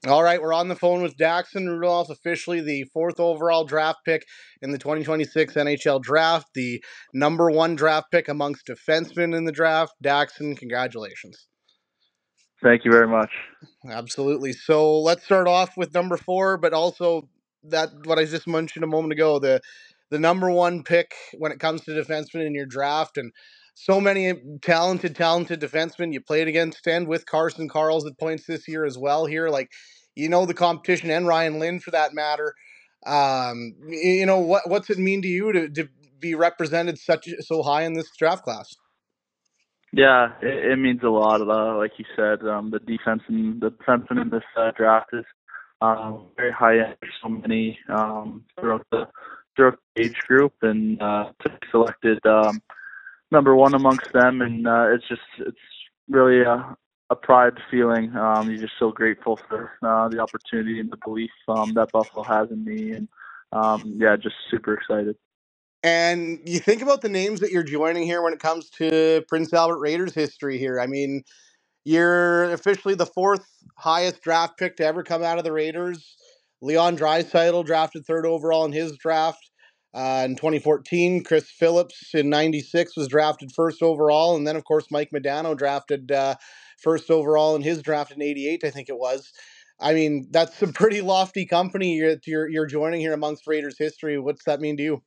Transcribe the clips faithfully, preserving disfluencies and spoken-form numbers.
All right, we're on the phone with Daxon Rudolph, officially the fourth overall draft pick in the twenty twenty-six N H L draft, the number one draft pick amongst defensemen in the draft. Daxon, congratulations. Thank you very much. Absolutely. So let's start off with number four, but also that what I just mentioned a moment ago, the the number one pick when it comes to defensemen in your draft, and so many talented, talented defensemen you played against and with Carson Carls at points this year as well. Here, like you know the competition and Ryan Lynn for that matter. Um, you know what what's it mean to you to, to be represented such so high in this draft class? Yeah, it, it means a lot. Uh, like you said, um, the defense and the defenseman in this uh, draft is um, very high end. There's so many um, throughout the throughout the age group, and uh, to be selected um, number one amongst them, and uh, it's just it's really a, a pride feeling. Um, you're just so grateful for uh, the opportunity and the belief um, that Buffalo has in me, and um, yeah, just super excited. And you think about the names that you're joining here when it comes to Prince Albert Raiders history here. I mean, you're officially the fourth highest draft pick to ever come out of the Raiders. Leon Draisaitl drafted third overall in his draft. Uh, in twenty fourteen, Chris Phillips in ninety-six was drafted first overall. And then, of course, Mike Modano drafted uh, first overall in his draft in eighty-eight, I think it was. I mean, that's some pretty lofty company you're, you're, you're joining here amongst Raiders history. What's that mean to you?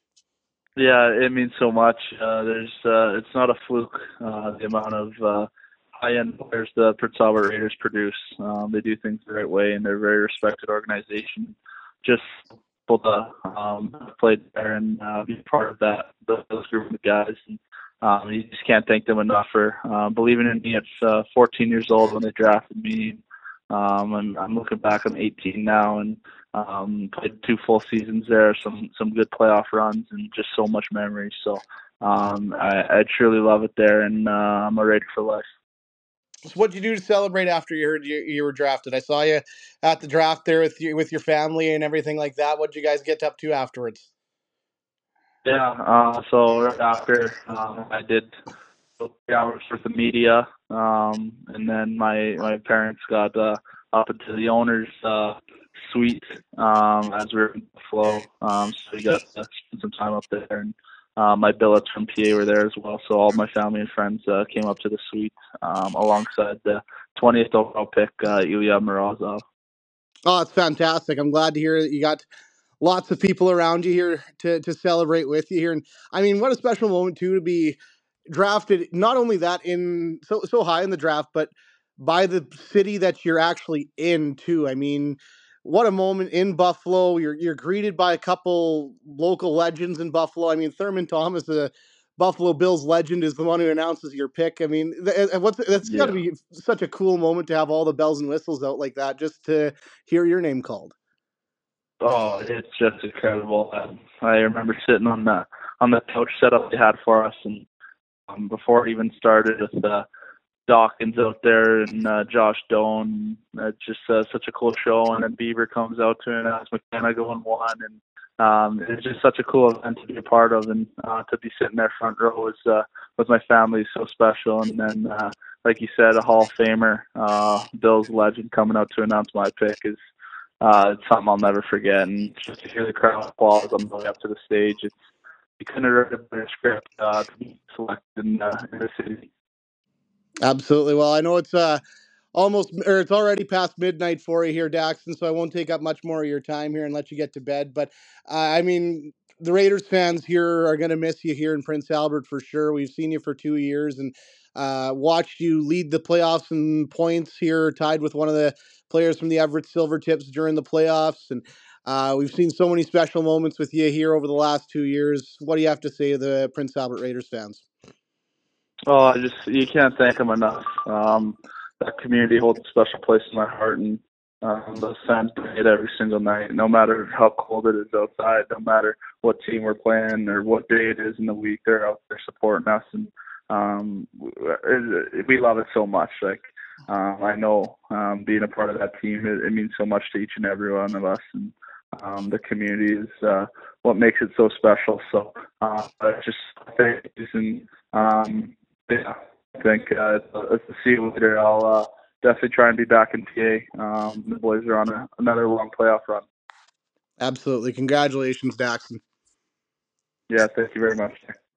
Yeah, it means so much. Uh, there's, uh, it's not a fluke. Uh, the amount of uh, high-end players the Prince Albert Raiders produce. Um, they do things the right way, and they're a very respected organization. Just able to um, play there and uh, be part of that those group of guys. And, um, you just can't thank them enough for uh, believing in me at uh, fourteen years old when they drafted me. Um, and I'm looking back. I'm eighteen now, and um, played two full seasons there, some some good playoff runs, and just so much memory. So um, I, I truly love it there, and uh, I'm a Raider for life. So what'd you do to celebrate after you heard you, you were drafted? I saw you at the draft there with you, with your family and everything like that. What'd you guys get up to afterwards? Yeah. Uh, so right after um, I did three hours worth of media, um, and then my my parents got uh, up into the owner's uh, suite um, as we were in the flow. Um, so we got to spend some time up there, and uh, my billets from P A were there as well. So all my family and friends uh, came up to the suite um, alongside the twentieth overall pick, uh, Ilya Morozov. Oh, it's fantastic. I'm glad to hear that you got lots of people around you here to, to celebrate with you here. And I mean, what a special moment too to be drafted. Not only that in so so high in the draft, but by the city that you're actually in too. I mean, what a moment in Buffalo. You're you're greeted by a couple local legends in Buffalo. I mean, Thurman Thomas, the Buffalo Bills legend, is the one who announces your pick. I mean, th- what's that's got to Yeah. be such a cool moment to have all the bells and whistles out like that, just to hear your name called. Oh, it's just incredible. Um, I remember sitting on the on the couch setup they had for us, and um, before it even started with uh, Dawkins out there and uh, Josh Doan. It's just uh, such a cool show. And then Beaver comes out to it and Alex McKenna going one. And um, it's just such a cool event to be a part of. And uh, to be sitting there front row is, uh, with my family is so special. And then, uh, like you said, a Hall of Famer, uh, Bills legend coming out to announce my pick is uh, it's something I'll never forget. And just to hear the crowd applause on the way up to the stage, it's you couldn't have read a better script uh, to be selected in, uh, in the city. Absolutely. Well, I know it's uh almost or it's already past midnight for you here, Daxton, so I won't take up much more of your time here and let you get to bed. But uh, I mean, the Raiders fans here are going to miss you here in Prince Albert for sure. We've seen you for two years and uh, watched you lead the playoffs in points here, tied with one of the players from the Everett Silvertips during the playoffs. And uh, we've seen so many special moments with you here over the last two years. What do you have to say to the Prince Albert Raiders fans? Oh, I just you can't thank them enough. Um, that community holds a special place in my heart, and um, those fans bring it every single night, no matter how cold it is outside, no matter what team we're playing or what day it is in the week. They're out there supporting us, and um, it, we love it so much. Like um, I know um, being a part of that team, it, it means so much to each and every one of us, and um, the community is uh, what makes it so special. So uh, I just thank you and. Um, yeah, I think uh, let's see you later. I'll uh, definitely try and be back in P A. Um, the boys are on a, another long playoff run. Absolutely. Congratulations, Daxon. Yeah, thank you very much.